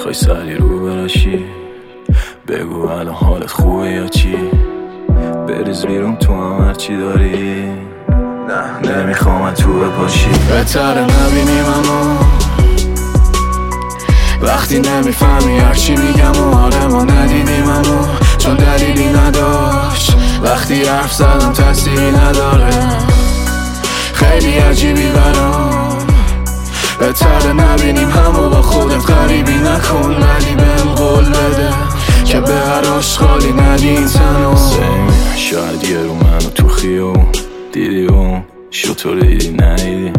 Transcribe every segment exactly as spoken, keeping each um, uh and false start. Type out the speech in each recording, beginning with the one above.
میخوای سری رو براشی؟ بگو الان حالت خوبه یا چی؟ بریز بیرون تو هم هرچی داری. نه نمیخوام تو بپاشی. بهتره نبینیم اما وقتی نمیفهمی هرچی میگم و آره ما ندیدیم اما چون دلیلی نداشت. وقتی حرف زدم تأثیری نداره. خیلی عجیبی برام. بهتره نبینیم همو با خودت غریبی نکن ولی بهم قول بده که به هر آشغالی ندی این تنو. شاید یه رو منو تو خیابون دیدی اون شطور دیدی ندیدی.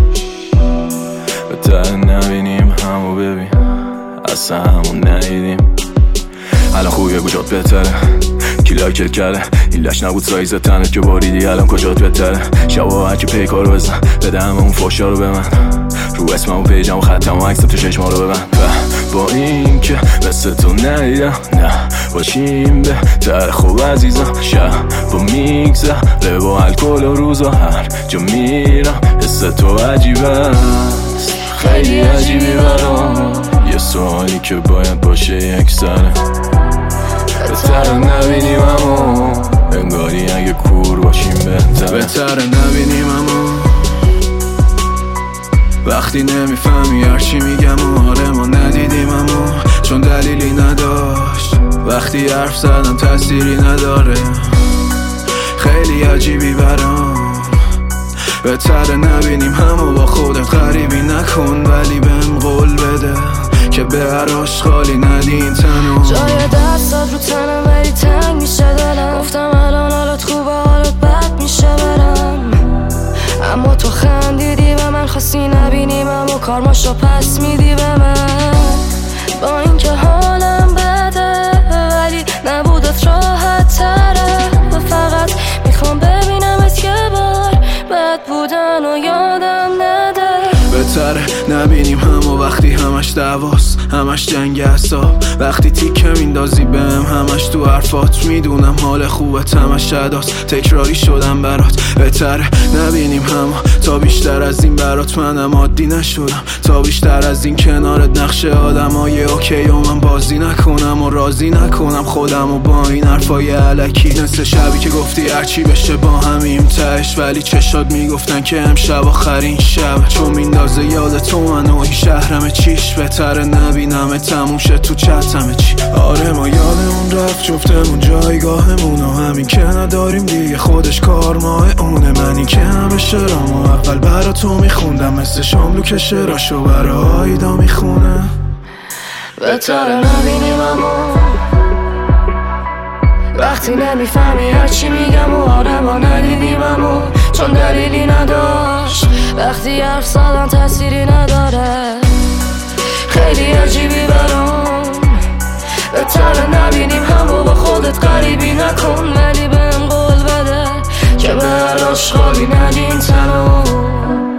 بهتره نبینیم همو ببین اصلا همون ندیدیم. الان خوبیه گوشات بهتره کی لایکت کرده این لش نبود سایز تنت که باریدی الان کجات بهتره. شبا هرکی پیکارو بزن بده همه اون فاشا رو به من رو اسمم و پیجم و ختم و عکسم تو چشما رو ببن. با این که مثل تو ندیدم نه باشیم بهتر خوب عزیزم. شب با میگذره با الکل و روزا هر جا میرم حس تو عجیبه است. خیلی عجیبی برام یه سوالی که باید باشه یک سره. بهتره نبینیم اما انگاری اگه کور باشیم بهتره. بهتره نبینیم اما وقتی نمیفهمی هرچی میگم و آره ما ندیدیم اما چون دلیلی نداشت. وقتی حرف زدم تأثیری نداره. خیلی عجیبی برام. بهتره نبینیم همو با خودت غریبی نکن ولی بهم قول بده که به هر آشغالی ندی این تنو. جای دستات رو تنم ولی تنگ میشه دلم. گفتم الان حالت خوبه حالت بد میشه برم اما تو خندیدی و من خواستی نبینیم اما کارماشو پس میدی به من. با اینکه حالم بده ولی نبودت راحت تره و فقط میخوام ببینمت یه بار بد بودن و یادم نده. بهتره نبینیم همو وقتی همش دعواست همش جنگ حساب. وقتی تیکه میندازی بهم همش تو حرفات میدونم حال خوبت همش اداست تکراری شدم برات. بهتره نبینیم همو تا بیشتر از این برات منم عادی نشدم. تا بیشتر از این کنارت نقش آدم های اوکی و من بازی نکنم و راضی نکنم خودم و با این حرفای علکی. مثل شبی که گفتی هرچی بشه با همیم تهش ولی چشات میگفتن که امشب آخرین شب چون میندازه یاد تو منو این شهرم چیش. بهتره نبینم تموم شه تو چتم چی. آره ما یادمون رفت جفتمون جایگاهمون و همین که نداریم دیگه خودش کار ماه اونه. من این که همه شرامو اول برا تو میخوندم مثل شاملو که شراشو برا آیدا میخونه. بهتره نبینیم اما وقتی نمیفهمی هرچی میگم و آره ما ندیدیم اما چون دلیلی نداشت. وقتی حرف زدم تأثیری نداره. خیلی عجیبی برام. بهتره نبینیم همو با خودت غریبی نکن ولی بهم قول بده که به هر آشغالی ندی این تنو.